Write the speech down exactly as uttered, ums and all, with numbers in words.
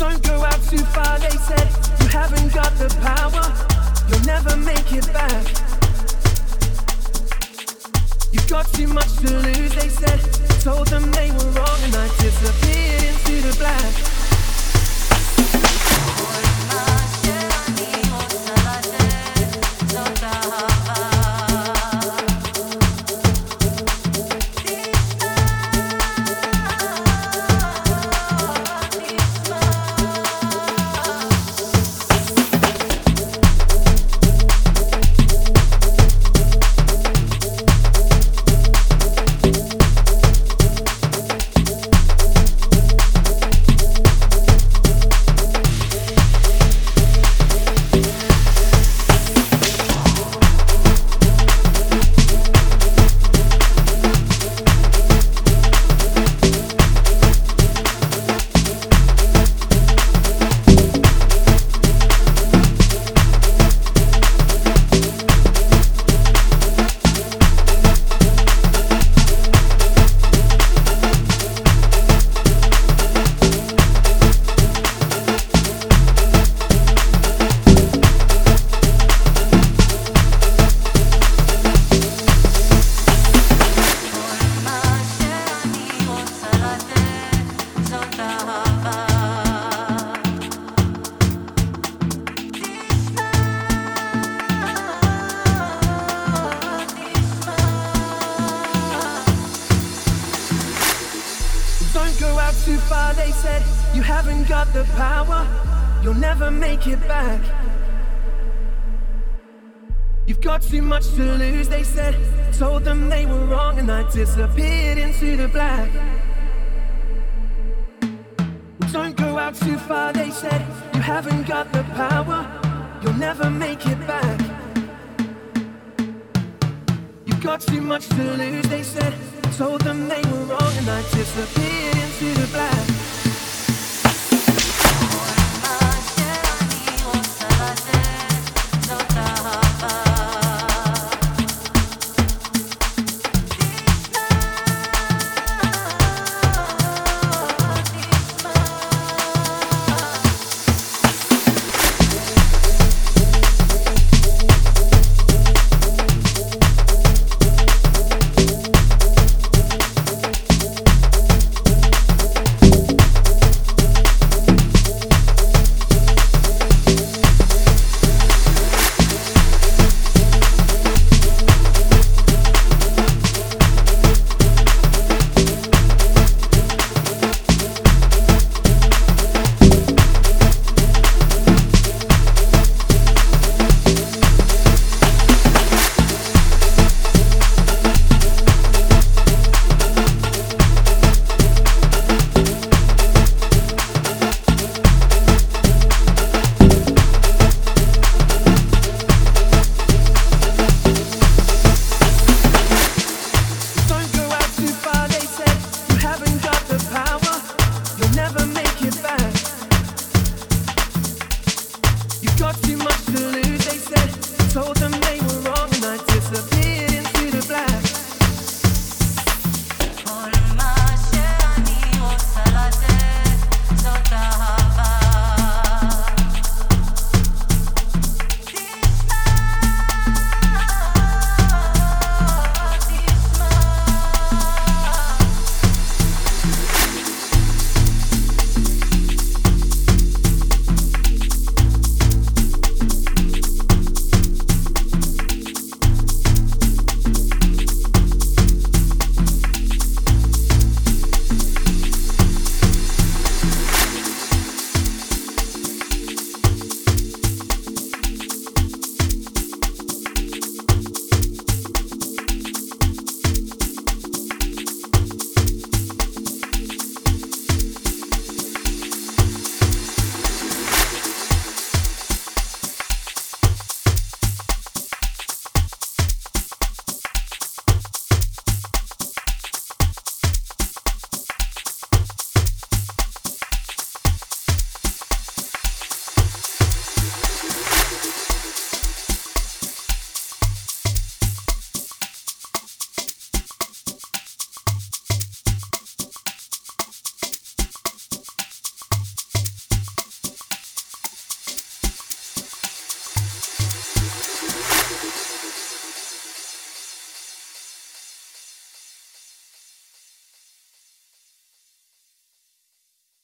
Don't go out too far, they said. You haven't got the power. You'll never make it back. You've got too much to lose, they said. Told them they were wrong and I disappeared into the black. Don't go out too far, they said. You haven't got the power. You'll never make it back. You've got too much to lose, they said. Told them they were wrong and I disappeared into the black. Don't go out too far, they said. You haven't got the power. You'll never make it back. You've got too much to lose, they said. Told them they were wrong and I disappeared into the black.